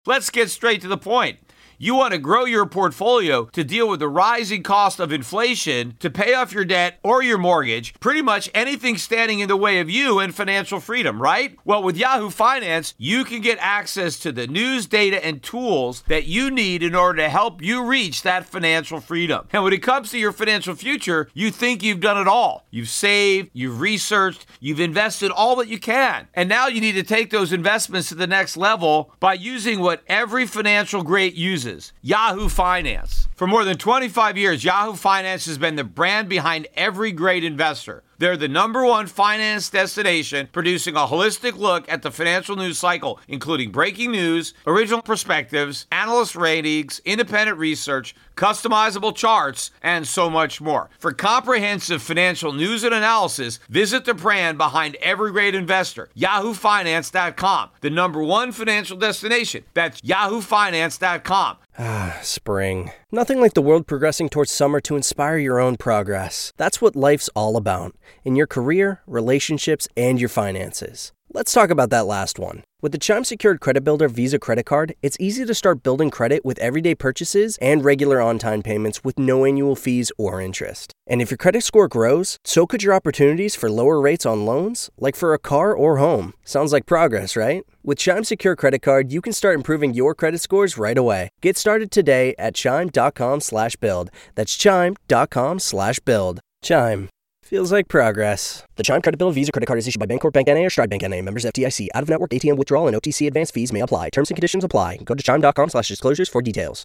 Let's get straight to the point. You want to grow your portfolio to deal with the rising cost of inflation, to pay off your debt or your mortgage, pretty much anything standing in the way of you and financial freedom, right? Well, with Yahoo Finance, you can get access to the news, data, and tools that you need in order to help you reach that financial freedom. And when it comes to your financial future, you think you've done it all. You've saved, you've researched, you've invested all that you can. And now you need to take those investments to the next level by using what every financial great uses. Yahoo Finance. For more than 25 years, Yahoo Finance has been the brand behind every great investor. They're the #1 finance destination, producing a holistic look at the financial news cycle, including breaking news, original perspectives, analyst ratings, independent research, customizable charts, and so much more. For comprehensive financial news and analysis, visit the brand behind every great investor, yahoofinance.com, the #1 financial destination. That's yahoofinance.com. Spring. Nothing like the world progressing towards summer to inspire your own progress. That's what life's all about, in your career, relationships, and your finances. Let's talk about that last one. With the Chime Secured Credit Builder Visa Credit Card, it's easy to start building credit with everyday purchases and regular on-time payments with no annual fees or interest. And if your credit score grows, so could your opportunities for lower rates on loans, like for a car or home. Sounds like progress, right? With Chime Secure Credit Card, you can start improving your credit scores right away. Get started today at chime.com/build. That's chime.com/build. Chime. Feels like progress. The Chime Credit Builder Visa Credit Card is issued by Bancorp Bank N.A. or Stride Bank N.A. Members FDIC. Out-of-network ATM withdrawal and OTC advance fees may apply. Terms and conditions apply. Go to chime.com/disclosures for details.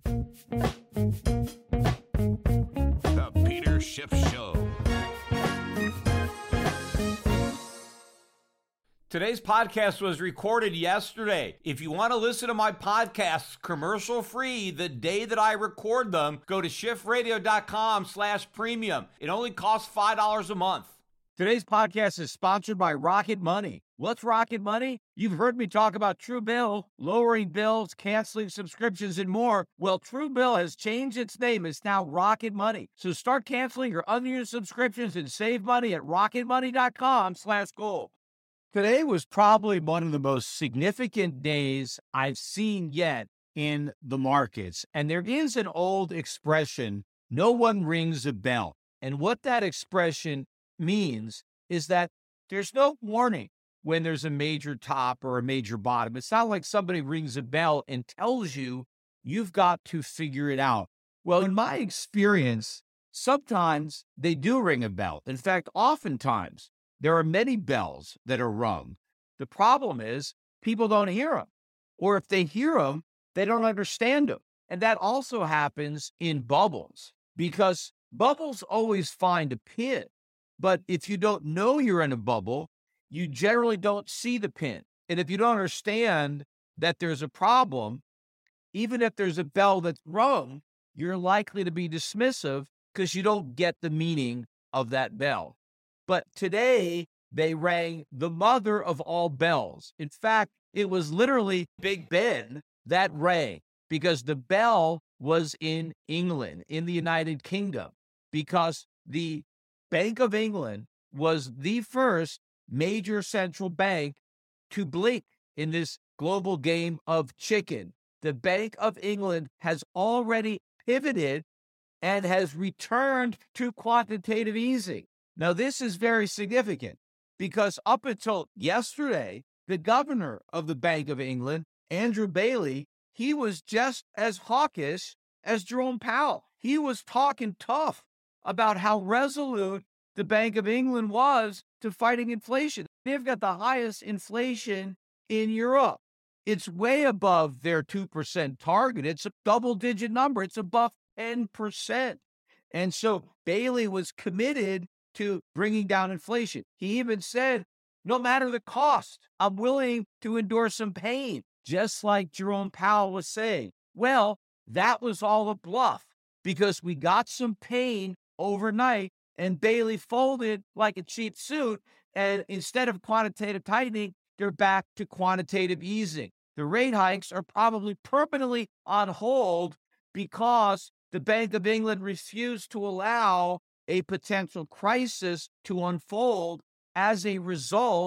The Peter Schiff Show. Today's podcast was recorded yesterday. If you want to listen to my podcasts commercial-free the day that I record them, go to shiftradio.com/premium. It only costs $5 a month. Today's podcast is sponsored by Rocket Money. What's Rocket Money? You've heard me talk about Truebill, lowering bills, canceling subscriptions, and more. Well, Truebill has changed its name. It's now Rocket Money. So start canceling your unused subscriptions and save money at rocketmoney.com/gold. Today was probably one of the most significant days I've seen yet in the markets. And there is an old expression, no one rings a bell. And what that expression means is that there's no warning when there's a major top or a major bottom. It's not like somebody rings a bell and tells you you've got to figure it out. Well, in my experience, sometimes they do ring a bell. In fact, oftentimes, there are many bells that are rung. The problem is people don't hear them. Or if they hear them, they don't understand them. And that also happens in bubbles because bubbles always find a pin. But if you don't know you're in a bubble, you generally don't see the pin. And if you don't understand that there's a problem, even if there's a bell that's rung, you're likely to be dismissive because you don't get the meaning of that bell. But today, they rang the mother of all bells. In fact, it was literally Big Ben that rang because the bell was in England, in the United Kingdom, because the Bank of England was the first major central bank to blink in this global game of chicken. The Bank of England has already pivoted and has returned to quantitative easing. Now, this is very significant because up until yesterday, the governor of the Bank of England, Andrew Bailey, he was just as hawkish as Jerome Powell. He was talking tough about how resolute the Bank of England was to fighting inflation. They've got the highest inflation in Europe. It's way above their 2% target. It's a double-digit number. It's above 10%. And so Bailey was committed to bringing down inflation. He even said, no matter the cost, I'm willing to endure some pain, just like Jerome Powell was saying. Well, that was all a bluff because we got some pain overnight and Bailey folded like a cheap suit. And instead of quantitative tightening, they're back to quantitative easing. The rate hikes are probably permanently on hold because the Bank of England refused to allow a potential crisis to unfold as a result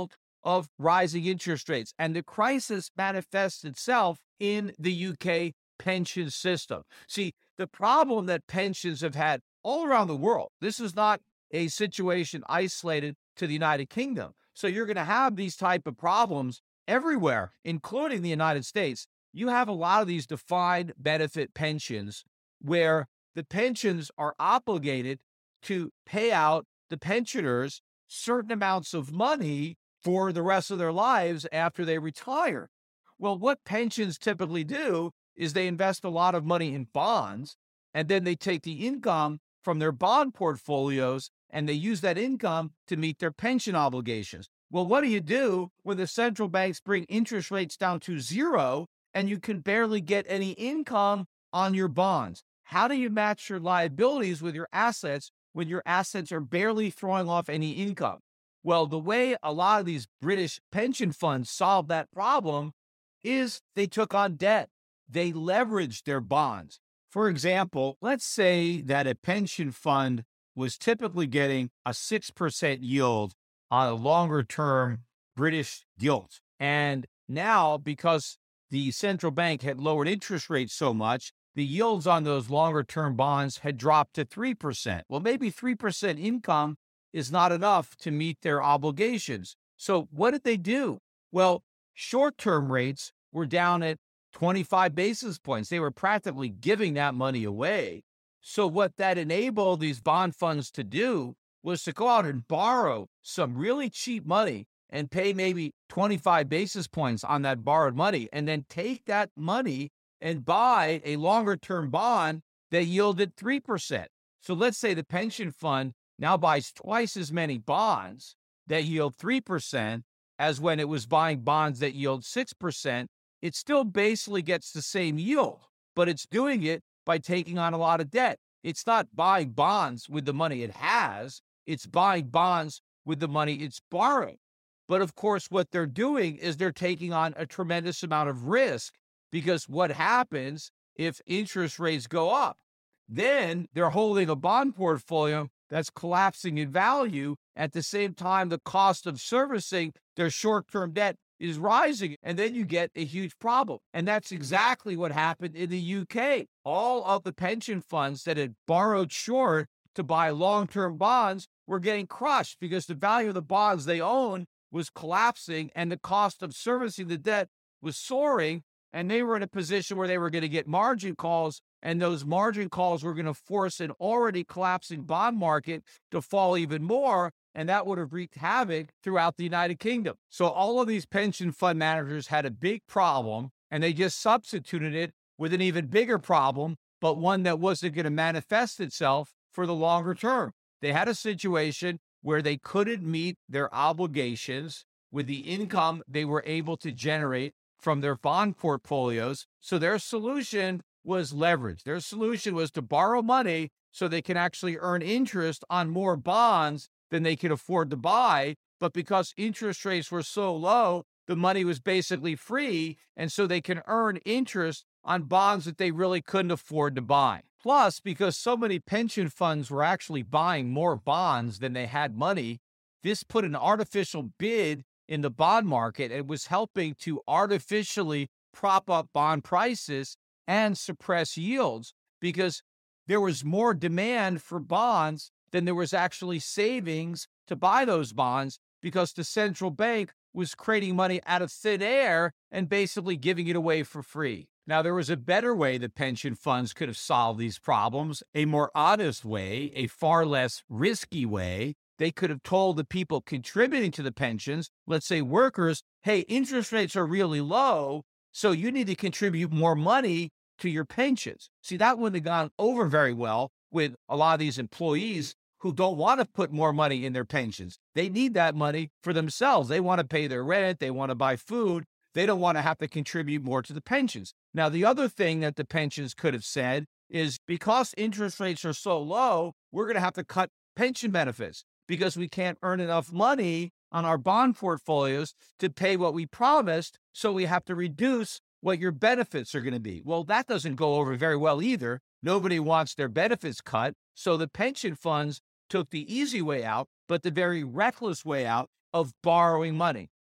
of rising interest rates. And the crisis manifests itself in the UK pension system. See, the problem that pensions have had all around the world, this is not a situation isolated to the United Kingdom. So you're going to have these type of problems everywhere, including the United States. You have a lot of these defined benefit pensions where the pensions are obligated to pay out the pensioners certain amounts of money for the rest of their lives after they retire. Well, what pensions typically do is they invest a lot of money in bonds, and then they take the income from their bond portfolios and they use that income to meet their pension obligations. Well, what do you do when the central banks bring interest rates down to zero and you can barely get any income on your bonds? How do you match your liabilities with your assets when your assets are barely throwing off any income? Well, the way a lot of these British pension funds solved that problem is they took on debt. They leveraged their bonds. For example, let's say that a pension fund was typically getting a 6% yield on a longer-term British gilt. And now, because the central bank had lowered interest rates so much, the yields on those longer-term bonds had dropped to 3%. Well, maybe 3% income is not enough to meet their obligations. So what did they do? Well, short-term rates were down at 25 basis points. They were practically giving that money away. So what that enabled these bond funds to do was to go out and borrow some really cheap money and pay maybe 25 basis points on that borrowed money, and then take that money and buy a longer-term bond that yielded 3%. So let's say the pension fund now buys twice as many bonds that yield 3% as when it was buying bonds that yield 6%. It still basically gets the same yield, but it's doing it by taking on a lot of debt. It's not buying bonds with the money it has. It's buying bonds with the money it's borrowing. But of course, what they're doing is they're taking on a tremendous amount of risk, because what happens if interest rates go up? Then they're holding a bond portfolio that's collapsing in value. At the same time, the cost of servicing their short-term debt is rising, and then you get a huge problem. And that's exactly what happened in the UK. All of the pension funds that had borrowed short to buy long-term bonds were getting crushed because the value of the bonds they own was collapsing and the cost of servicing the debt was soaring, and they were in a position where they were going to get margin calls, and those margin calls were going to force an already collapsing bond market to fall even more, and that would have wreaked havoc throughout the United Kingdom. So all of these pension fund managers had a big problem, and they just substituted it with an even bigger problem, but one that wasn't going to manifest itself for the longer term. They had a situation where they couldn't meet their obligations with the income they were able to generate from their bond portfolios. So their solution was leverage. Their solution was to borrow money so they can actually earn interest on more bonds than they could afford to buy. But because interest rates were so low, the money was basically free. And so they can earn interest on bonds that they really couldn't afford to buy. Plus, because so many pension funds were actually buying more bonds than they had money, this put an artificial bid in the bond market. It was helping to artificially prop up bond prices and suppress yields, because there was more demand for bonds than there was actually savings to buy those bonds, because the central bank was creating money out of thin air and basically giving it away for free. Now, there was a better way that pension funds could have solved these problems, a more honest way, a far less risky way. They could have told the people contributing to the pensions, let's say workers, hey, interest rates are really low, so you need to contribute more money to your pensions. See, that wouldn't have gone over very well with a lot of these employees who don't want to put more money in their pensions. They need that money for themselves. They want to pay their rent. They want to buy food. They don't want to have to contribute more to the pensions. Now, the other thing that the pensions could have said is, because interest rates are so low, we're going to have to cut pension benefits because we can't earn enough money on our bond portfolios to pay what we promised. So we have to reduce what your benefits are going to be. Well, that doesn't go over very well either. Nobody wants their benefits cut. So the pension funds took the easy way out, but the very reckless way out of borrowing money.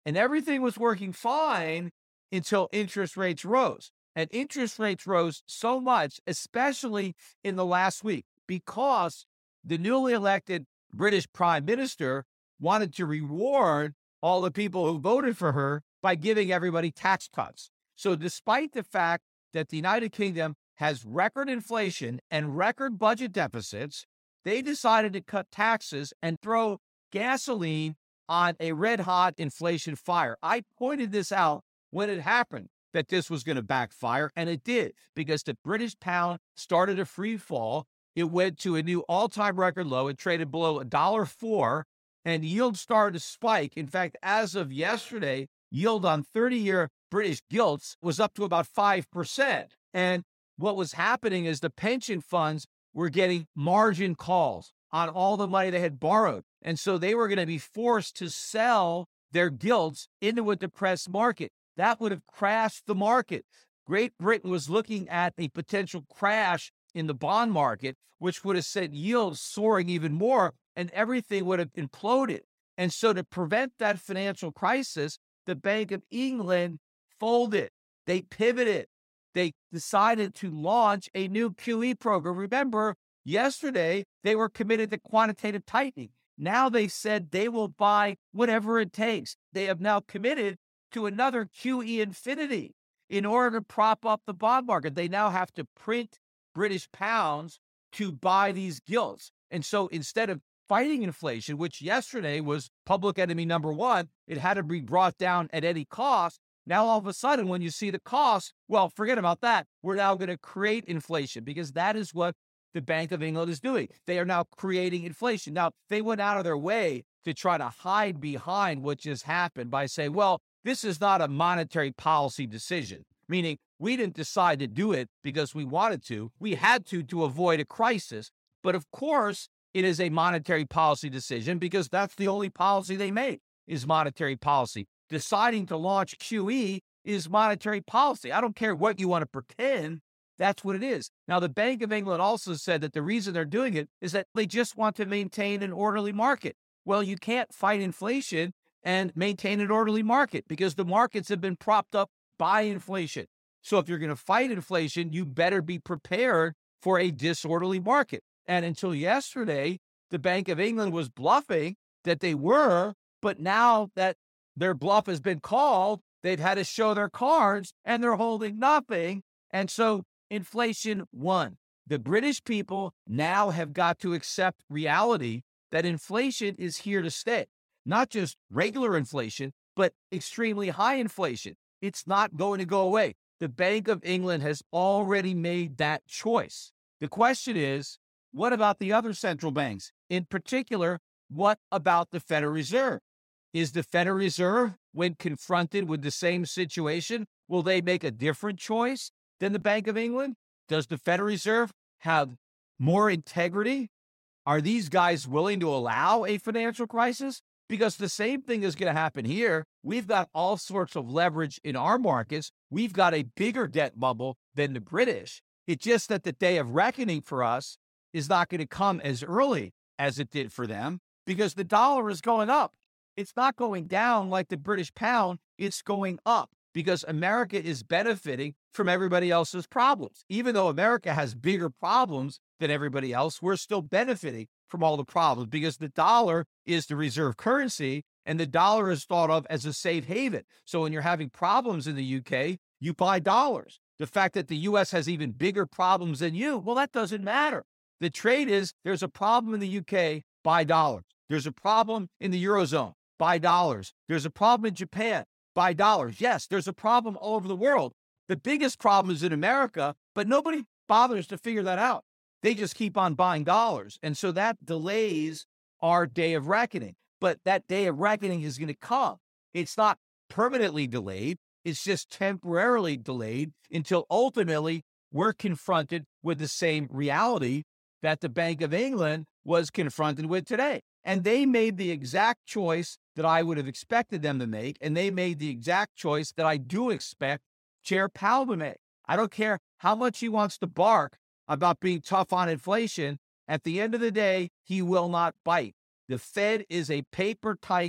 And everything was working fine until interest rates rose. And interest rates rose so much, especially in the last week, because the newly elected British Prime Minister wanted to reward all the people who voted for her by giving everybody tax cuts. So despite the fact that the United Kingdom has record inflation and record budget deficits, they decided to cut taxes and throw gasoline on a red-hot inflation fire. I pointed this out when it happened, that this was going to backfire, and it did, because the British pound started a free fall. It went to a new all-time record low. It traded below $1.04, and yield started to spike. In fact, as of yesterday, yield on 30-year British gilts was up to about 5%. And what was happening is the pension funds were getting margin calls on all the money they had borrowed. And so they were going to be forced to sell their gilts into a depressed market. That would have crashed the market. Great Britain was looking at a potential crash in the bond market, which would have sent yields soaring even more, and everything would have imploded. And so to prevent that financial crisis, the Bank of England folded. They pivoted. They decided to launch a new QE program. Remember, yesterday, they were committed to quantitative tightening. Now they said they will buy whatever it takes. They have now committed to another QE infinity in order to prop up the bond market. They now have to print British pounds to buy these gilts. And so instead of fighting inflation, which yesterday was public enemy number one, it had to be brought down at any cost. Now, all of a sudden, when you see the cost, well, forget about that. We're now going to create inflation, because that is what the Bank of England is doing. They are now creating inflation. Now, they went out of their way to try to hide behind what just happened by saying, well, this is not a monetary policy decision, meaning we didn't decide to do it because we wanted to. We had to avoid a crisis. But of course, it is a monetary policy decision, because that's the only policy they make, is monetary policy. Deciding to launch QE is monetary policy. I don't care what you want to pretend. That's what it is. Now, the Bank of England also said that the reason they're doing it is that they just want to maintain an orderly market. Well, you can't fight inflation and maintain an orderly market, because the markets have been propped up by inflation. So if you're going to fight inflation, you better be prepared for a disorderly market. And until yesterday, the Bank of England was bluffing that they were, but now that their bluff has been called, they've had to show their cards, and they're holding nothing. And so inflation won. The British people now have got to accept reality that inflation is here to stay. Not just regular inflation, but extremely high inflation. It's not going to go away. The Bank of England has already made that choice. The question is, what about the other central banks? In particular, what about the Federal Reserve? Is the Federal Reserve, when confronted with the same situation, will they make a different choice than the Bank of England? Does the Federal Reserve have more integrity? Are these guys willing to allow a financial crisis? Because the same thing is going to happen here. We've got all sorts of leverage in our markets. We've got a bigger debt bubble than the British. It's just that the day of reckoning for us is not going to come as early as it did for them, because the dollar is going up. It's not going down like the British pound. It's going up because America is benefiting from everybody else's problems. Even though America has bigger problems than everybody else, we're still benefiting from all the problems, because the dollar is the reserve currency, and the dollar is thought of as a safe haven. So when you're having problems in the UK, you buy dollars. The fact that the US has even bigger problems than you, well, that doesn't matter. The trade is, there's a problem in the UK, buy dollars. There's a problem in the Eurozone, buy dollars. There's a problem in Japan, buy dollars. Yes, there's a problem all over the world. The biggest problem is in America, but nobody bothers to figure that out. They just keep on buying dollars. And so that delays our day of reckoning. But that day of reckoning is going to come. It's not permanently delayed. It's just temporarily delayed until ultimately we're confronted with the same reality that the Bank of England was confronted with today. And they made the exact choice that I would have expected them to make. And they made the exact choice that I do expect Chair Powell to make. I don't care how much he wants to bark about being tough on inflation. At the end of the day, he will not bite. The Fed is a paper tiger,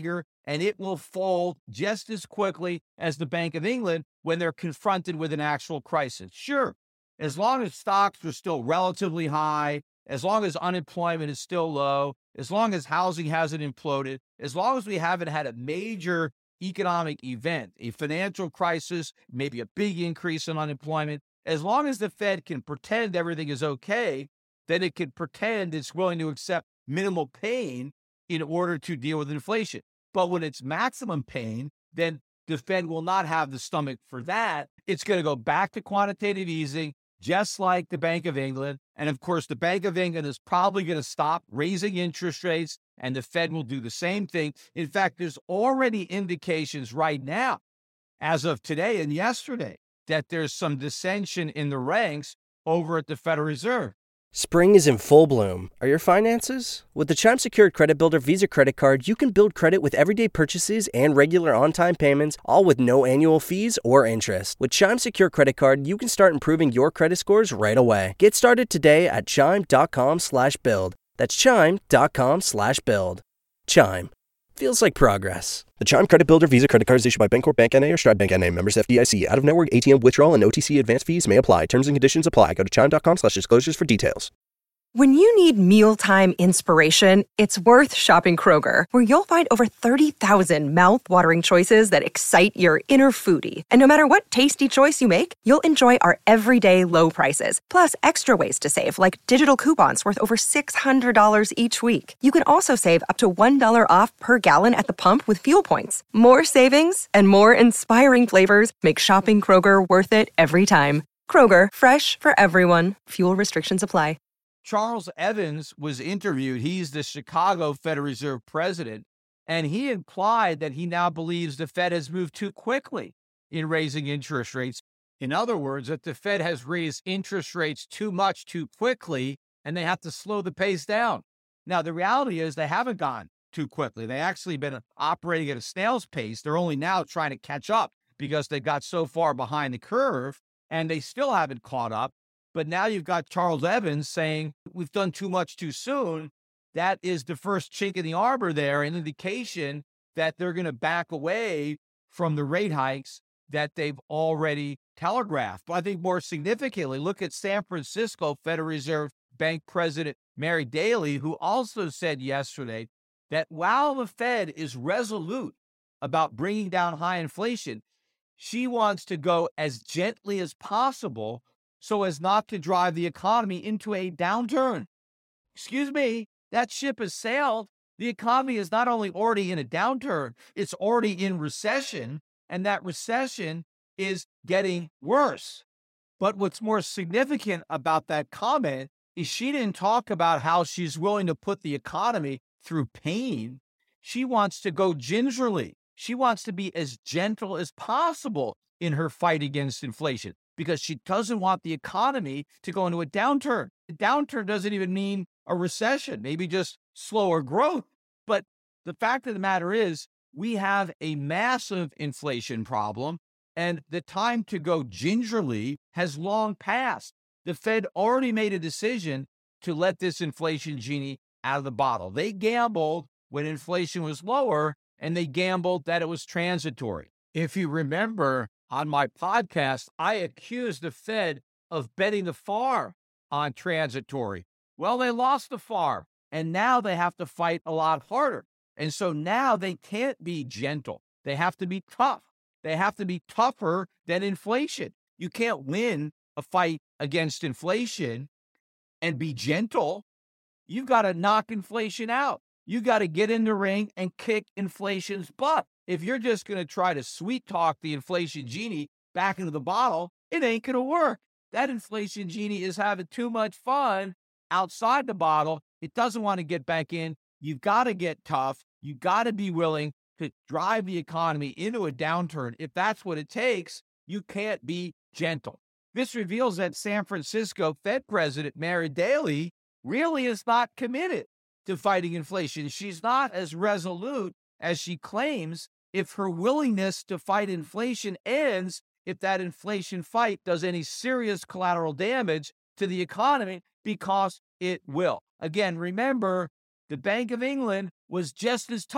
and it will fold just as quickly as the Bank of England when they're confronted with an actual crisis. Sure, as long as stocks are still relatively high, as long as unemployment is still low, as long as housing hasn't imploded, as long as we haven't had a major economic event, a financial crisis, maybe a big increase in unemployment, as long as the Fed can pretend everything is okay, then it can pretend it's willing to accept minimal pain in order to deal with inflation. But when it's maximum pain, then the Fed will not have the stomach for that. It's going to go back to quantitative easing, just like the Bank of England. And of course, the Bank of England is probably going to stop raising interest rates, and the Fed will do the same thing. In fact, there's already indications right now, as of today and yesterday, that there's some dissension in the ranks over at the Federal Reserve. Spring is in full bloom. Are your finances? With the Chime Secured Credit Builder Visa Credit Card, you can build credit with everyday purchases and regular on-time payments, all with no annual fees or interest. With Chime Secured Credit Card, you can start improving your credit scores right away. Get started today at chime.com/build. That's chime.com/build. Chime. Feels like progress. The Chime Credit Builder Visa Credit Card is issued by Bancorp Bank N.A. or Stride Bank N.A. Members FDIC. Out-of-network ATM withdrawal and OTC advance fees may apply. Terms and conditions apply. Go to chime.com/disclosures for details. When you need mealtime inspiration, it's worth shopping Kroger, where you'll find over 30,000 mouth-watering choices that excite your inner foodie. And no matter what tasty choice you make, you'll enjoy our everyday low prices, plus extra ways to save, like digital coupons worth over $600 each week. You can also save up to $1 off per gallon at the pump with fuel points. More savings and more inspiring flavors make shopping Kroger worth it every time. Kroger, fresh for everyone. Fuel restrictions apply. Charles Evans was interviewed. He's the Chicago Federal Reserve president, and he implied that he now believes the Fed has moved too quickly in raising interest rates. In other words, that the Fed has raised interest rates too much too quickly, and they have to slow the pace down. Now, the reality is they haven't gone too quickly. They actually been operating at a snail's pace. They're only now trying to catch up because they got so far behind the curve, and they still haven't caught up. But now you've got Charles Evans saying we've done too much too soon. That is the first chink in the arbor there, an indication that they're going to back away from the rate hikes that they've already telegraphed. But I think more significantly, look at San Francisco Federal Reserve Bank President Mary Daly, who also said yesterday that while the Fed is resolute about bringing down high inflation, she wants to go as gently as possible so as not to drive the economy into a downturn. Excuse me, that ship has sailed. The economy is not only already in a downturn, it's already in recession, and that recession is getting worse. But what's more significant about that comment is she didn't talk about how she's willing to put the economy through pain. She wants to go gingerly. She wants to be as gentle as possible in her fight against inflation, because she doesn't want the economy to go into a downturn. A downturn doesn't even mean a recession, maybe just slower growth. But the fact of the matter is, we have a massive inflation problem, and the time to go gingerly has long passed. The Fed already made a decision to let this inflation genie out of the bottle. They gambled when inflation was lower, and they gambled that it was transitory. If you remember, on my podcast, I accused the Fed of betting the farm on transitory. Well, they lost the farm, and now they have to fight a lot harder. And so now they can't be gentle. They have to be tough. They have to be tougher than inflation. You can't win a fight against inflation and be gentle. You've got to knock inflation out. You got to get in the ring and kick inflation's butt. If you're just going to try to sweet talk the inflation genie back into the bottle, it ain't going to work. That inflation genie is having too much fun outside the bottle. It doesn't want to get back in. You've got to get tough. You've got to be willing to drive the economy into a downturn. If that's what it takes, you can't be gentle. This reveals that San Francisco Fed President Mary Daly really is not committed to fighting inflation. She's not as resolute as she claims. If her willingness to fight inflation ends, if that inflation fight does any serious collateral damage to the economy, because it will. Again, remember, the Bank of England was just as tough.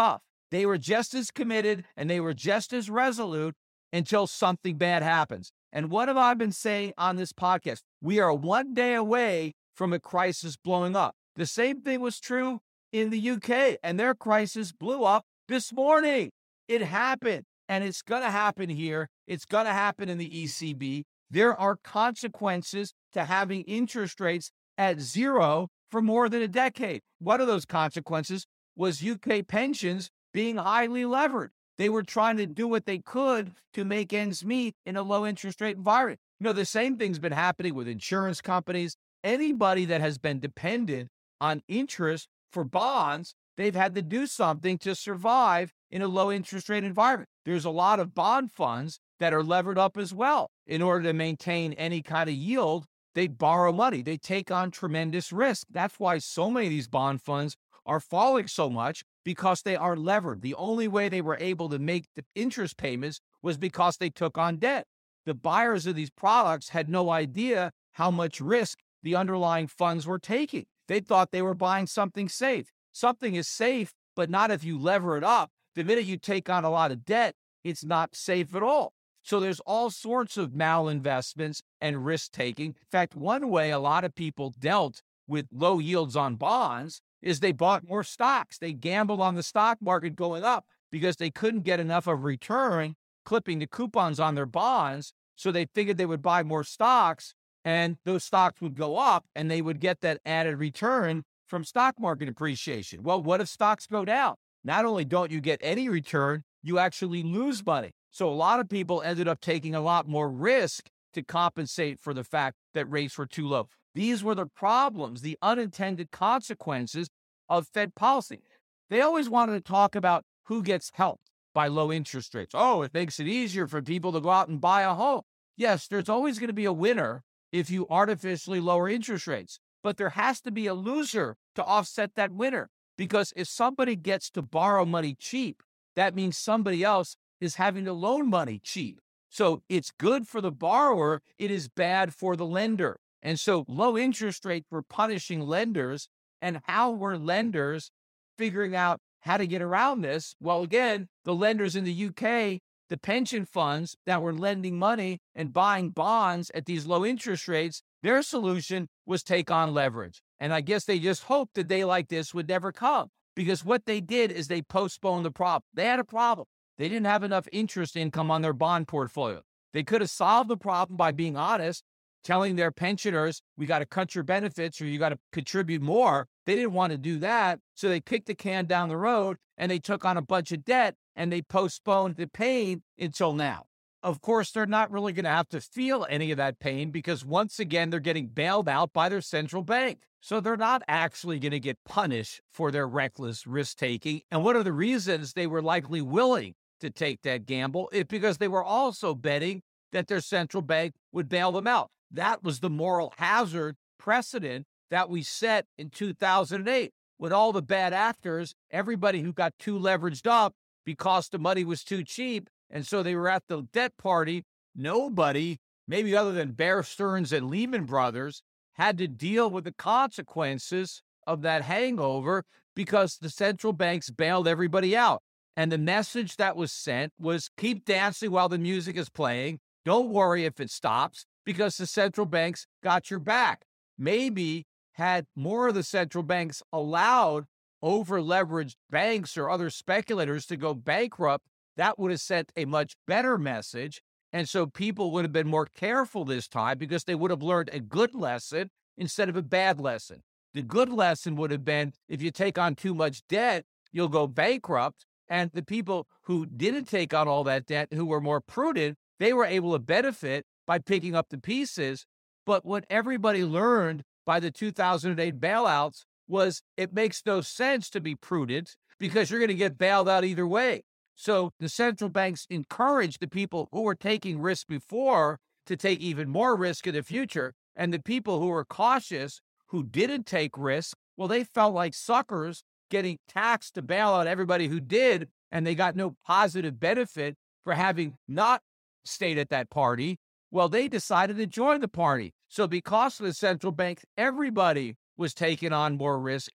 They were just as committed and they were just as resolute until something bad happens. And what have I been saying on this podcast? We are one day away from a crisis blowing up. The same thing was true in the UK, and their crisis blew up this morning. It happened, and it's going to happen here. It's going to happen in the ECB. There are consequences to having interest rates at zero for more than a decade. One of those consequences was UK pensions being highly levered. They were trying to do what they could to make ends meet in a low interest rate environment. The same thing's been happening with insurance companies. Anybody that has been dependent on interest for bonds, they've had to do something to survive in a low interest rate environment. There's a lot of bond funds that are levered up as well. In order to maintain any kind of yield, they borrow money. They take on tremendous risk. That's why so many of these bond funds are falling so much, because they are levered. The only way they were able to make the interest payments was because they took on debt. The buyers of these products had no idea how much risk the underlying funds were taking. They thought they were buying something safe. Something is safe, but not if you lever it up. The minute you take on a lot of debt, it's not safe at all. So there's all sorts of malinvestments and risk taking. In fact, one way a lot of people dealt with low yields on bonds is they bought more stocks. They gambled on the stock market going up because they couldn't get enough of return clipping the coupons on their bonds. So they figured they would buy more stocks and those stocks would go up and they would get that added return from stock market appreciation. Well, what if stocks go down? Not only don't you get any return, you actually lose money. So a lot of people ended up taking a lot more risk to compensate for the fact that rates were too low. These were the problems, the unintended consequences of Fed policy. They always wanted to talk about who gets helped by low interest rates. Oh, it makes it easier for people to go out and buy a home. Yes, there's always going to be a winner if you artificially lower interest rates, but there has to be a loser to offset that winner. Because if somebody gets to borrow money cheap, that means somebody else is having to loan money cheap. So it's good for the borrower. It is bad for the lender. And so low interest rates were punishing lenders. And how were lenders figuring out how to get around this? Well, again, the lenders in the UK, the pension funds that were lending money and buying bonds at these low interest rates, their solution was take on leverage. And I guess they just hoped a day like this would never come, because what they did is they postponed the problem. They had a problem. They didn't have enough interest income on their bond portfolio. They could have solved the problem by being honest, telling their pensioners, we got to cut your benefits or you got to contribute more. They didn't want to do that. So they kicked the can down the road and they took on a bunch of debt and they postponed the pain until now. Of course, they're not really going to have to feel any of that pain because once again, they're getting bailed out by their central bank. So they're not actually going to get punished for their reckless risk taking. And one of the reasons they were likely willing to take that gamble is because they were also betting that their central bank would bail them out. That was the moral hazard precedent that we set in 2008 with all the bad actors, everybody who got too leveraged up because the money was too cheap. And so they were at the debt party. Nobody, maybe other than Bear Stearns and Lehman Brothers, had to deal with the consequences of that hangover because the central banks bailed everybody out. And the message that was sent was keep dancing while the music is playing. Don't worry if it stops because the central banks got your back. Maybe had more of the central banks allowed over-leveraged banks or other speculators to go bankrupt, that would have sent a much better message. And so people would have been more careful this time because they would have learned a good lesson instead of a bad lesson. The good lesson would have been if you take on too much debt, you'll go bankrupt. And the people who didn't take on all that debt, who were more prudent, they were able to benefit by picking up the pieces. But what everybody learned by the 2008 bailouts was it makes no sense to be prudent because you're going to get bailed out either way. So the central banks encouraged the people who were taking risk before to take even more risk in the future. And the people who were cautious, who didn't take risk, well, they felt like suckers getting taxed to bail out everybody who did. And they got no positive benefit for having not stayed at that party. Well, they decided to join the party. So because of the central bank, everybody was taking on more risk.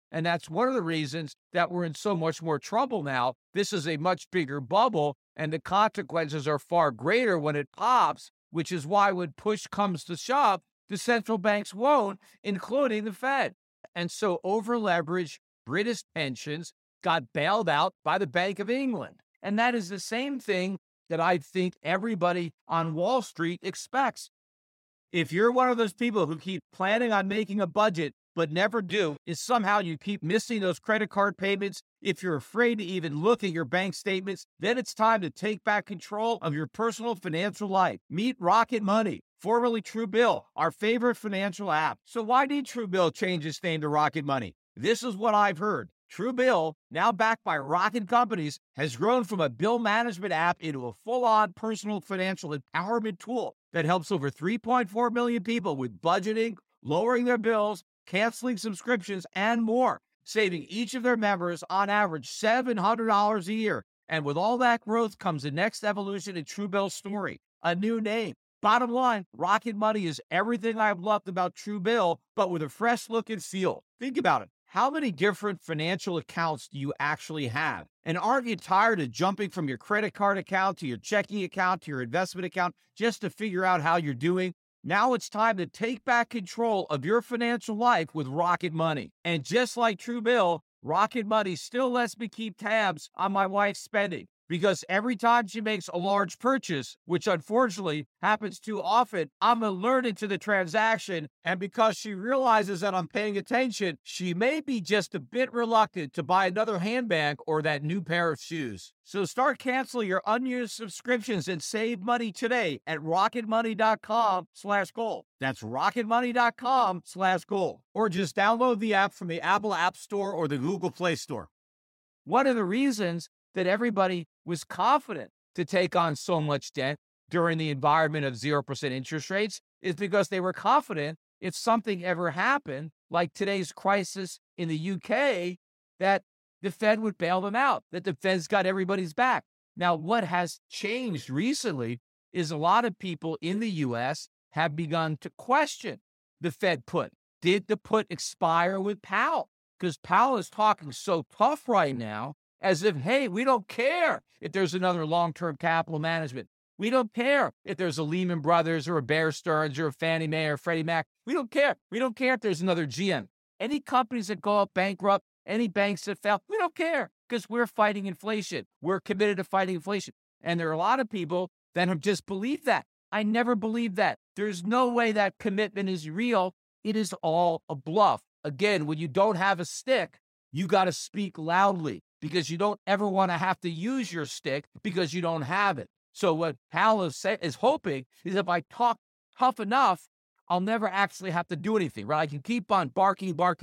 And that's one of the reasons that we're in so much more trouble now. This is a much bigger bubble, and the consequences are far greater when it pops, which is why when push comes to shove, the central banks won't, including the Fed. And so over-leveraged British pensions got bailed out by the Bank of England. And that is the same thing that I think everybody on Wall Street expects. If you're one of those people who keep planning on making a budget but never do, is somehow you keep missing those credit card payments, if you're afraid to even look at your bank statements, then it's time to take back control of your personal financial life. Meet Rocket Money, formerly Truebill, our favorite financial app. So why did Truebill change its name to Rocket Money? This is what I've heard. Truebill, now backed by Rocket Companies, has grown from a bill management app into a full-on personal financial empowerment tool that helps over 3.4 million people with budgeting, lowering their bills, canceling subscriptions, and more, saving each of their members on average $700 a year. And with all that growth comes the next evolution in Truebill's story, a new name. Bottom line, Rocket Money is everything I've loved about Truebill, but with a fresh look and feel. Think about it. How many different financial accounts do you actually have? And aren't you tired of jumping from your credit card account to your checking account to your investment account just to figure out how you're doing? Now it's time to take back control of your financial life with Rocket Money. And just like Truebill, Rocket Money still lets me keep tabs on my wife's spending. Because every time she makes a large purchase, which unfortunately happens too often, I'm alerted to the transaction. And because she realizes that I'm paying attention, she may be just a bit reluctant to buy another handbag or that new pair of shoes. So start canceling your unused subscriptions and save money today at rocketmoney.com/gold. That's rocketmoney.com/gold. Or just download the app from the Apple App Store or the Google Play Store. One of the reasons that everybody was confident to take on so much debt during the environment of 0% interest rates is because they were confident if something ever happened, like today's crisis in the UK, that the Fed would bail them out, that the Fed's got everybody's back. Now, what has changed recently is a lot of people in the U.S. have begun to question the Fed put. Did the put expire with Powell? Because Powell is talking so tough right now, as if, hey, we don't care if there's another long-term capital management. We don't care if there's a Lehman Brothers or a Bear Stearns or a Fannie Mae or Freddie Mac. We don't care. We don't care if there's another GM. Any companies that go out bankrupt, any banks that fail, we don't care because we're fighting inflation. We're committed to fighting inflation. And there are a lot of people that have just believed that. I never believed that. There's no way that commitment is real. It is all a bluff. Again, when you don't have a stick, you got to speak loudly, because you don't ever want to have to use your stick because you don't have it. So what Powell is hoping is if I talk tough enough, I'll never actually have to do anything, right? I can keep on barking, but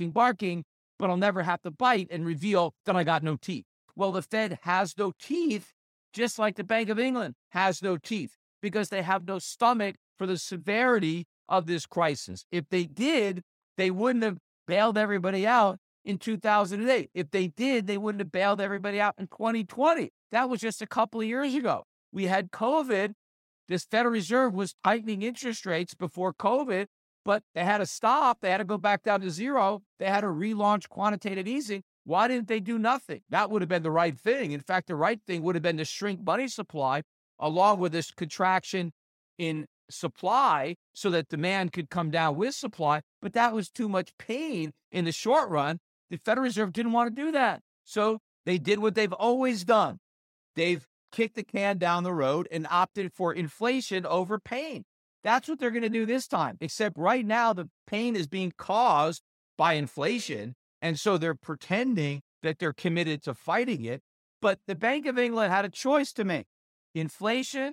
I'll never have to bite and reveal that I got no teeth. Well, the Fed has no teeth, just like the Bank of England has no teeth, because they have no stomach for the severity of this crisis. If they did, they wouldn't have bailed everybody out in 2008. If they did, they wouldn't have bailed everybody out in 2020. That was just a couple of years ago. We had COVID. This Federal Reserve was tightening interest rates before COVID, but they had to stop. They had to go back down to zero. They had to relaunch quantitative easing. Why didn't they do nothing? That would have been the right thing. In fact, the right thing would have been to shrink money supply along with this contraction in supply so that demand could come down with supply. But that was too much pain in the short run. The Federal Reserve didn't want to do that. So they did what they've always done. They've kicked the can down the road and opted for inflation over pain. That's what they're going to do this time. Except right now, the pain is being caused by inflation. And so they're pretending that they're committed to fighting it. But the Bank of England had a choice to make: inflation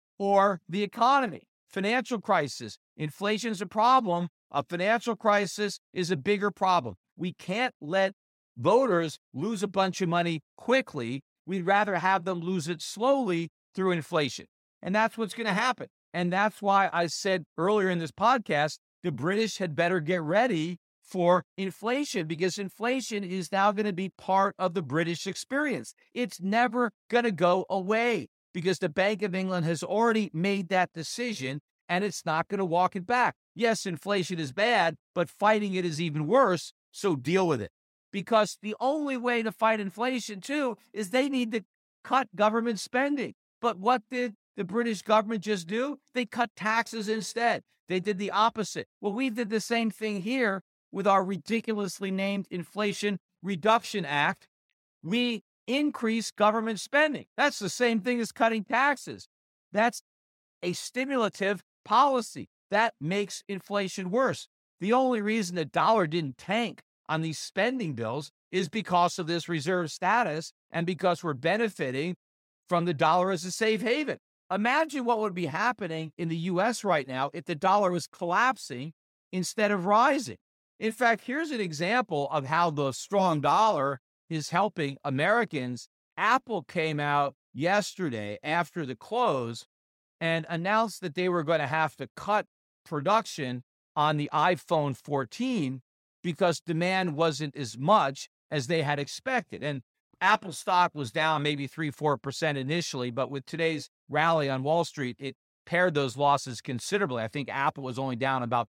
or the economy. Financial crisis. Inflation's a problem. A financial crisis is a bigger problem. We can't let voters lose a bunch of money quickly. We'd rather have them lose it slowly through inflation. And that's what's going to happen. And that's why I said earlier in this podcast, the British had better get ready for inflation, because inflation is now going to be part of the British experience. It's never going to go away because the Bank of England has already made that decision and it's not going to walk it back. Yes, inflation is bad, but fighting it is even worse. So deal with it. because the only way to fight inflation, too, is they need to cut government spending. But what did the British government just do? They cut taxes instead. They did the opposite. Well, we did the same thing here with our ridiculously named Inflation Reduction Act. We increased government spending. That's the same thing as cutting taxes. That's a stimulative policy. That makes inflation worse. The only reason the dollar didn't tank on these spending bills is because of this reserve status and because we're benefiting from the dollar as a safe haven. Imagine what would be happening in the U.S. right now if the dollar was collapsing instead of rising. In fact, here's an example of how the strong dollar is helping Americans. Apple came out yesterday after the close and announced that they were going to have to cut production on the iPhone 14 because demand wasn't as much as they had expected. And Apple stock was down maybe 3-4% initially, but with today's rally on Wall Street, it pared those losses considerably. I think Apple was only down about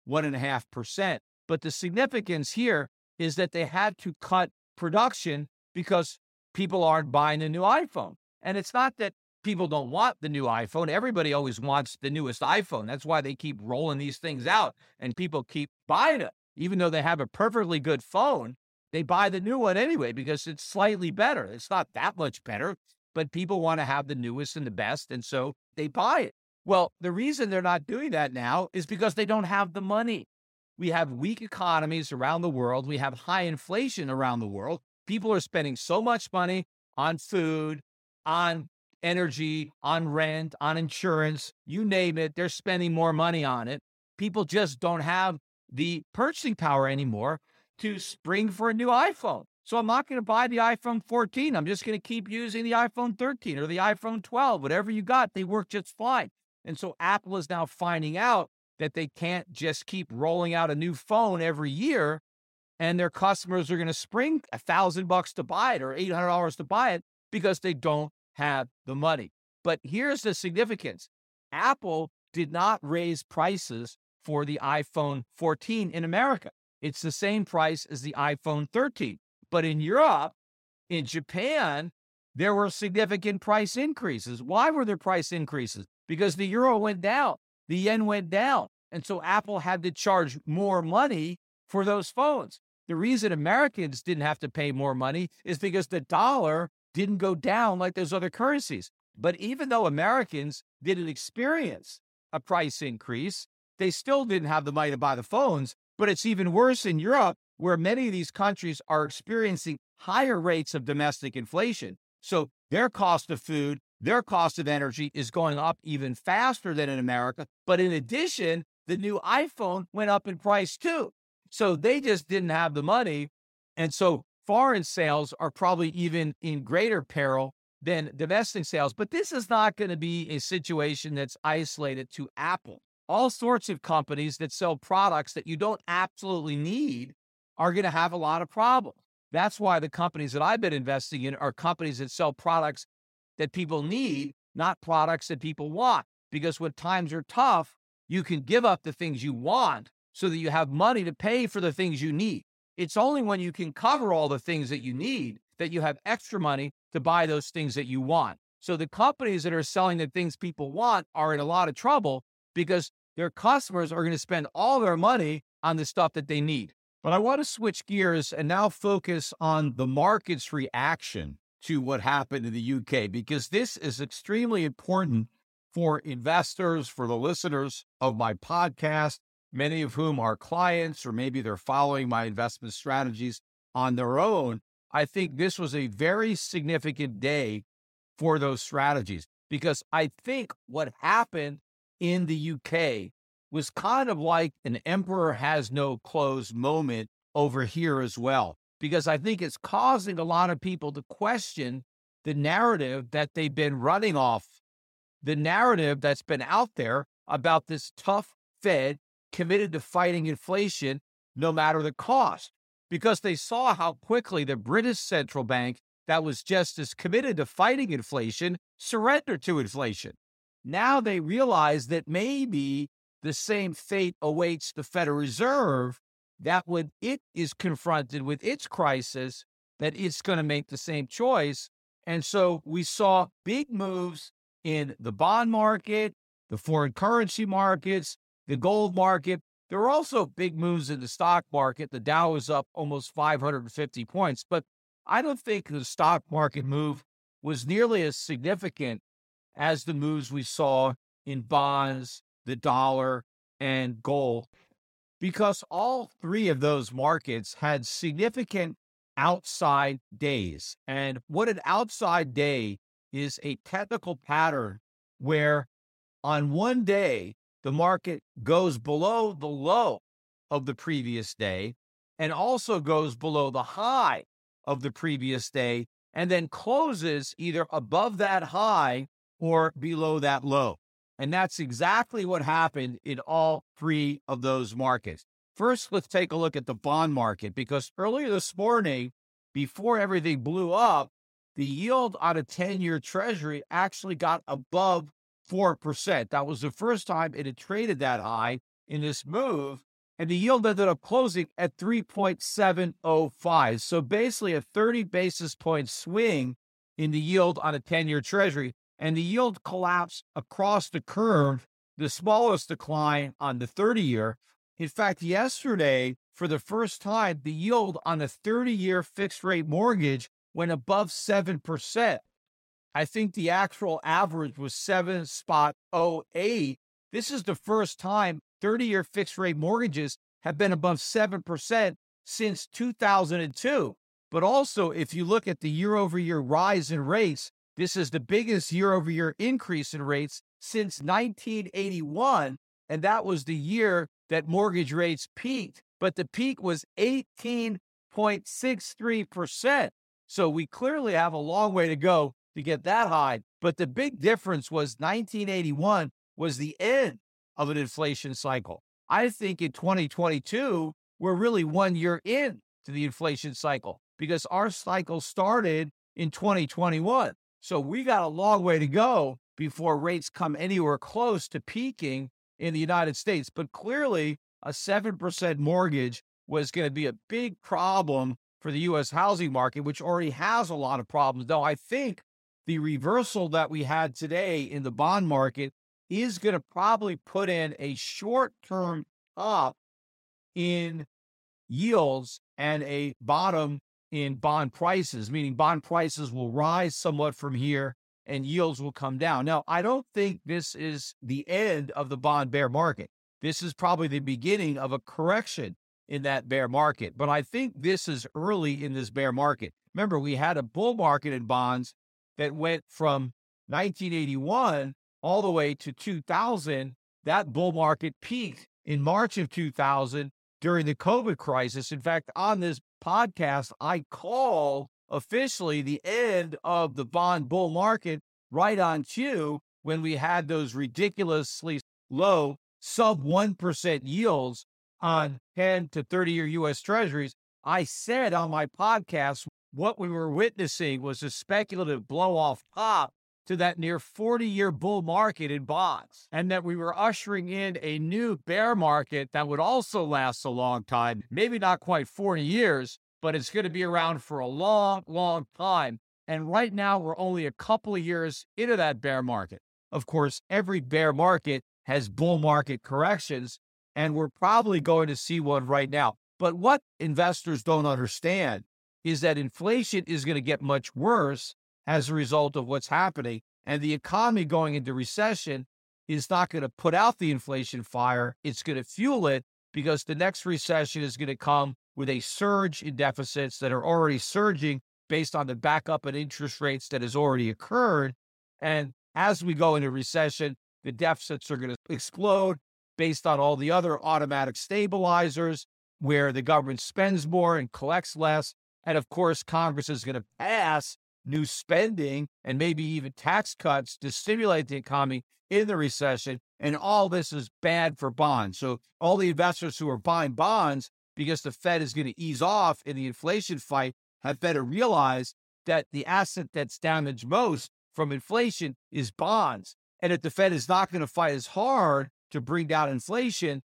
1.5%. But the significance here is that they had to cut production because people aren't buying a new iPhone. And it's not that people don't want the new iPhone. Everybody always wants the newest iPhone. That's why they keep rolling these things out and people keep buying it. Even though they have a perfectly good phone, they buy the new one anyway because it's slightly better. It's not that much better, but people want to have the newest and the best, and so they buy it. Well, the reason they're not doing that now is because they don't have the money. We have weak economies around the world. We have high inflation around the world. People are spending so much money on food, on energy, on rent, on insurance, you name it. They're spending more money on it. People just don't have the purchasing power anymore to spring for a new iPhone. So I'm not going to buy the iPhone 14. I'm just going to keep using the iPhone 13 or the iPhone 12, whatever you got. They work just fine. And so Apple is now finding out that they can't just keep rolling out a new phone every year and their customers are going to spring $1,000 to buy it or $800 to buy it because they don't have the money. But here's the significance. Apple did not raise prices for the iPhone 14 in America. It's the same price as the iPhone 13. But in Europe, in Japan, there were significant price increases. Why were there price increases? Because the euro went down, the yen went down. And so Apple had to charge more money for those phones. The reason Americans didn't have to pay more money is because the dollar didn't go down like those other currencies. But even though Americans didn't experience a price increase, they still didn't have the money to buy the phones. But it's even worse in Europe, where many of these countries are experiencing higher rates of domestic inflation. So their cost of food, their cost of energy is going up even faster than in America. But in addition, the new iPhone went up in price too. So they just didn't have the money. And so foreign sales are probably even in greater peril than domestic sales. But this is not going to be a situation that's isolated to Apple. All sorts of companies that sell products that you don't absolutely need are going to have a lot of problems. That's why the companies that I've been investing in are companies that sell products that people need, not products that people want. Because when times are tough, you can give up the things you want so that you have money to pay for the things you need. It's only when you can cover all the things that you need that you have extra money to buy those things that you want. So the companies that are selling the things people want are in a lot of trouble because their customers are going to spend all their money on the stuff that they need. But I want to switch gears and now focus on the market's reaction to what happened in the UK, because this is extremely important for investors, for the listeners of my podcast, many of whom are clients, or maybe they're following my investment strategies on their own. I think this was a very significant day for those strategies, because I think what happened in the UK was kind of like an emperor has no clothes moment over here as well, because I think it's causing a lot of people to question the narrative that they've been running off, the narrative that's been out there about this tough Fed committed to fighting inflation no matter the cost, because they saw how quickly the British central bank that was just as committed to fighting inflation surrendered to inflation. Now they realize that maybe the same fate awaits the Federal Reserve that when it is confronted with its crisis, that it's going to make the same choice. And so we saw big moves in the bond market, the foreign currency markets, the gold market. There were also big moves in the stock market. The Dow was up almost 550 points, but I don't think the stock market move was nearly as significant as the moves we saw in bonds, the dollar, and gold, because all three of those markets had significant outside days. And what an outside day is a technical pattern where on one day, the market goes below the low of the previous day and also goes below the high of the previous day and then closes either above that high or below that low. And that's exactly what happened in all three of those markets. First, let's take a look at the bond market, because earlier this morning, before everything blew up, the yield on a 10-year treasury actually got above 4%. That was the first time it had traded that high in this move, and the yield ended up closing at 3.705. So basically a 30 basis point swing in the yield on a 10-year treasury, and the yield collapsed across the curve, the smallest decline on the 30-year. In fact, yesterday, for the first time, the yield on a 30-year fixed-rate mortgage went above 7%. I think the actual average was 7.08. This is the first time 30-year fixed-rate mortgages have been above 7% since 2002. But also, if you look at the year-over-year rise in rates, this is the biggest year-over-year increase in rates since 1981, and that was the year that mortgage rates peaked. But the peak was 18.63%. So we clearly have a long way to go to get that high. But the big difference was 1981 was the end of an inflation cycle. I think in 2022, we're really 1 year in to the inflation cycle because our cycle started in 2021. So we got a long way to go before rates come anywhere close to peaking in the United States. But clearly, a 7% mortgage was going to be a big problem for the U.S. housing market, which already has a lot of problems. Though I think the reversal that we had today in the bond market is going to probably put in a short-term top in yields and a bottom in bond prices, meaning bond prices will rise somewhat from here and yields will come down. Now, I don't think this is the end of the bond bear market. This is probably the beginning of a correction in that bear market. But I think this is early in this bear market. Remember, we had a bull market in bonds that went from 1981 all the way to 2000. That bull market peaked in March of 2000 during the COVID crisis. In fact, on this podcast, I call officially the end of the bond bull market right on cue when we had those ridiculously low sub 1% yields on 10 to 30-year U.S. Treasuries. I said on my podcast, what we were witnessing was a speculative blow-off top to that near 40-year bull market in bonds, and that we were ushering in a new bear market that would also last a long time, maybe not quite 40 years, but it's going to be around for a long, long time. And right now, we're only a couple of years into that bear market. Of course, every bear market has bull market corrections, and we're probably going to see one right now. But what investors don't understand is that inflation is going to get much worse as a result of what's happening. And the economy going into recession is not going to put out the inflation fire. It's going to fuel it, because the next recession is going to come with a surge in deficits that are already surging based on the backup in interest rates that has already occurred. And as we go into recession, the deficits are going to explode based on all the other automatic stabilizers where the government spends more and collects less. And of course, Congress is going to pass new spending and maybe even tax cuts to stimulate the economy in the recession. And all this is bad for bonds. So all the investors who are buying bonds because the Fed is going to ease off in the inflation fight have better realize that the asset that's damaged most from inflation is bonds. And if the Fed is not going to fight as hard to bring down inflation,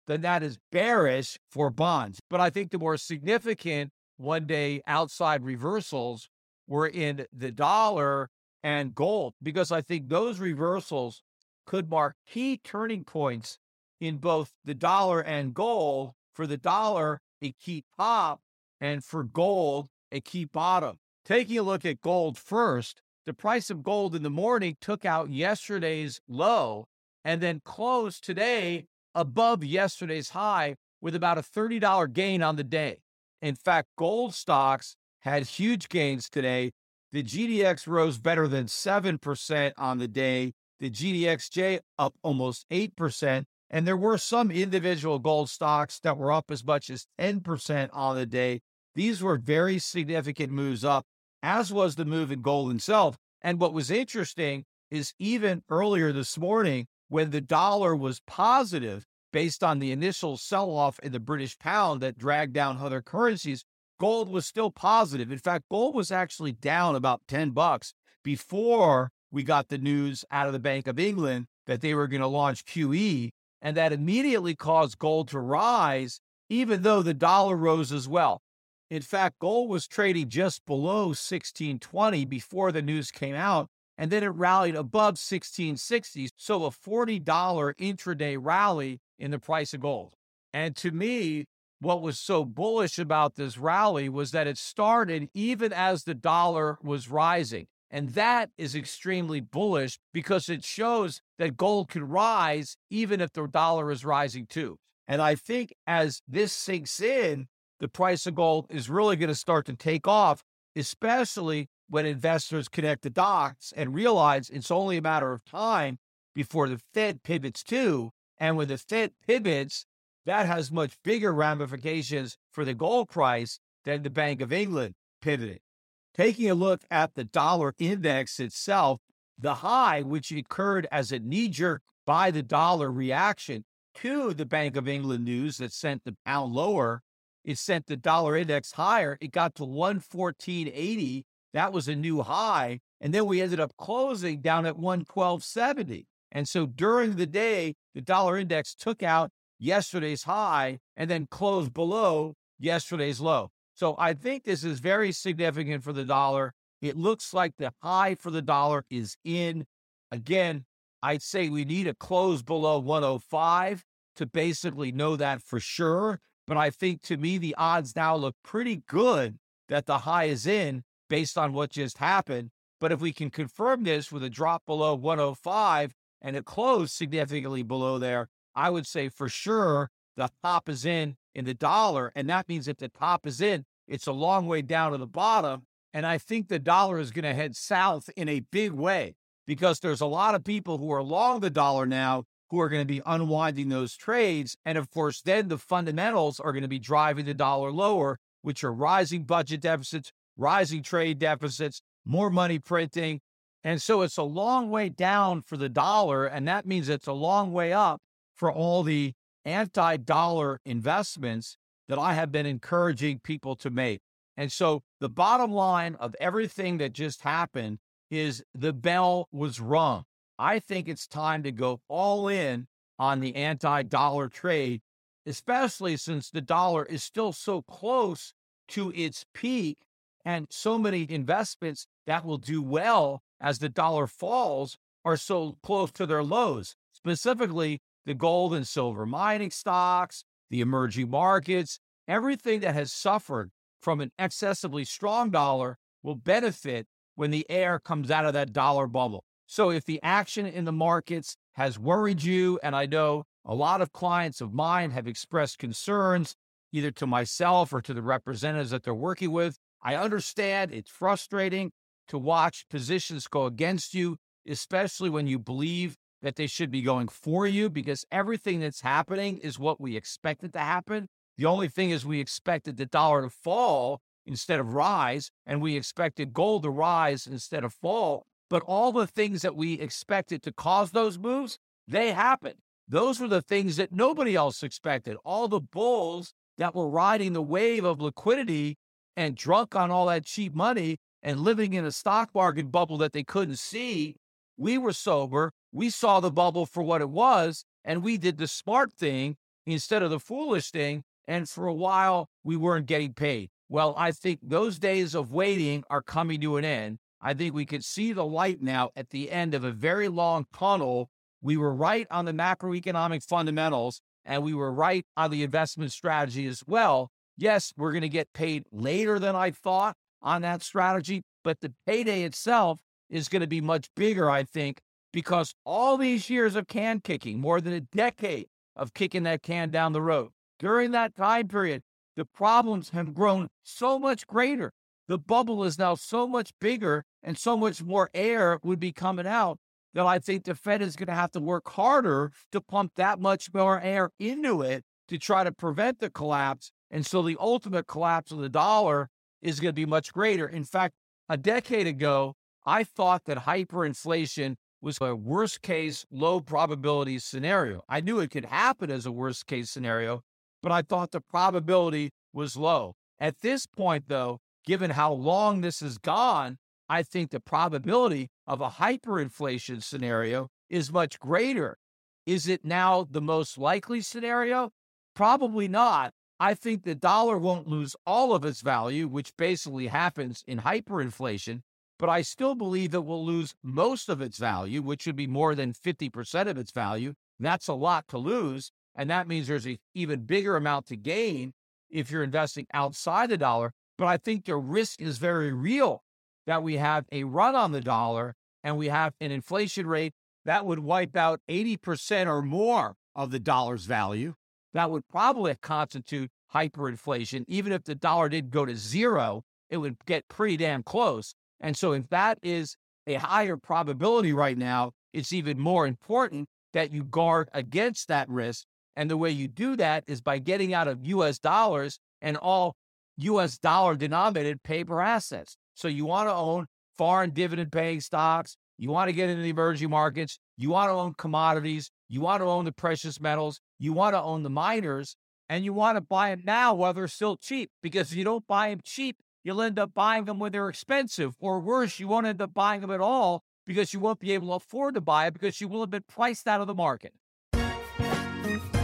then that is bearish for bonds. But I think the more significant one-day outside reversals were in the dollar and gold, because I think those reversals could mark key turning points in both the dollar and gold. For the dollar, a key top, and for gold, a key bottom. Taking a look at gold first, the price of gold in the morning took out yesterday's low and then closed today above yesterday's high with about a $30 gain on the day. In fact, gold stocks had huge gains today. The GDX rose better than 7% on the day. The GDXJ up almost 8%. And there were some individual gold stocks that were up as much as 10% on the day. These were very significant moves up, as was the move in gold itself. And what was interesting is even earlier this morning, when the dollar was positive, based on the initial sell-off in the British pound that dragged down other currencies, gold was still positive. In fact, gold was actually down about $10 before we got the news out of the Bank of England that they were going to launch QE. And that immediately caused gold to rise, even though the dollar rose as well. In fact, gold was trading just below 1620 before the news came out, and then it rallied above 1660. So a $40 intraday rally in the price of gold. And to me, what was so bullish about this rally was that it started even as the dollar was rising. And that is extremely bullish because it shows that gold can rise even if the dollar is rising too. And I think as this sinks in, the price of gold is really going to start to take off, especially when investors connect the dots and realize it's only a matter of time before the Fed pivots too. And when the Fed pivots, that has much bigger ramifications for the gold price than the Bank of England pivoting. Taking a look at the dollar index itself, the high, which occurred as a knee-jerk buy the dollar reaction to the Bank of England news that sent the pound lower, it sent the dollar index higher. It got to 114.80. That was a new high. And then we ended up closing down at 112.70. And so during the day, the dollar index took out yesterday's high and then closed below yesterday's low. So I think this is very significant for the dollar. It looks like the high for the dollar is in. Again, I'd say we need a close below 105 to basically know that for sure. But I think to me, the odds now look pretty good that the high is in based on what just happened. But if we can confirm this with a drop below 105 and a close significantly below there, I would say for sure the top is in the dollar. And that means if the top is in, it's a long way down to the bottom. And I think the dollar is going to head south in a big way because there's a lot of people who are long the dollar now who are going to be unwinding those trades. And of course, then the fundamentals are going to be driving the dollar lower, which are rising budget deficits, rising trade deficits, more money printing. And so it's a long way down for the dollar. And that means it's a long way up for all the anti-dollar investments that I have been encouraging people to make. And so the bottom line of everything that just happened is the bell was rung. I think it's time to go all in on the anti-dollar trade, especially since the dollar is still so close to its peak and so many investments that will do well as the dollar falls are so close to their lows, specifically the gold and silver mining stocks, the emerging markets, everything that has suffered from an excessively strong dollar will benefit when the air comes out of that dollar bubble. So if the action in the markets has worried you, and I know a lot of clients of mine have expressed concerns either to myself or to the representatives that they're working with, I understand it's frustrating to watch positions go against you, especially when you believe that they should be going for you, because everything that's happening is what we expected to happen. The only thing is we expected the dollar to fall instead of rise, and we expected gold to rise instead of fall. But all the things that we expected to cause those moves, they happened. Those were the things that nobody else expected. All the bulls that were riding the wave of liquidity and drunk on all that cheap money and living in a stock market bubble that they couldn't see, we were sober. We saw the bubble for what it was, and we did the smart thing, instead of the foolish thing. And for a while, we weren't getting paid. Well, I think those days of waiting are coming to an end. I think we can see the light now at the end of a very long tunnel. We were right on the macroeconomic fundamentals, and we were right on the investment strategy as well. Yes, we're going to get paid later than I thought on that strategy, but the payday itself is going to be much bigger, I think, because all these years of can kicking, more than a decade of kicking that can down the road, during that time period, the problems have grown so much greater. The bubble is now so much bigger and so much more air would be coming out that I think the Fed is going to have to work harder to pump that much more air into it to try to prevent the collapse. And so the ultimate collapse of the dollar is going to be much greater. In fact, a decade ago, I thought that hyperinflation was a worst case, low probability scenario. I knew it could happen as a worst case scenario, but I thought the probability was low. At this point, though, given how long this has gone, I think the probability of a hyperinflation scenario is much greater. Is it now the most likely scenario? Probably not. I think the dollar won't lose all of its value, which basically happens in hyperinflation, but I still believe it will lose most of its value, which would be more than 50% of its value. That's a lot to lose. And that means there's an even bigger amount to gain if you're investing outside the dollar. But I think the risk is very real that we have a run on the dollar and we have an inflation rate that would wipe out 80% or more of the dollar's value. That would probably constitute hyperinflation. Even if the dollar did go to zero, it would get pretty damn close. And so if that is a higher probability right now, it's even more important that you guard against that risk. And the way you do that is by getting out of U.S. dollars and all U.S. dollar denominated paper assets. So you want to own foreign dividend paying stocks. You want to get into the emerging markets. You want to own commodities. You want to own the precious metals. You want to own the miners. And you want to buy them now while they're still cheap. Because if you don't buy them cheap, you'll end up buying them when they're expensive. Or worse, you won't end up buying them at all because you won't be able to afford to buy it because you will have been priced out of the market.